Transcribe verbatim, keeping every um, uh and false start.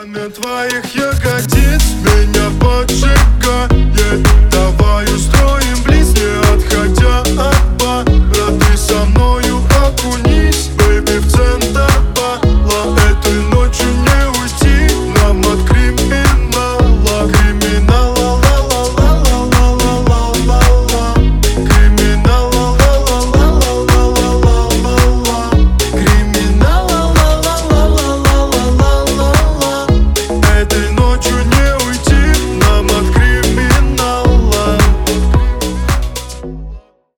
Пламя твоих ягодиц меня поджигает. Давай устроим близ, не отходя.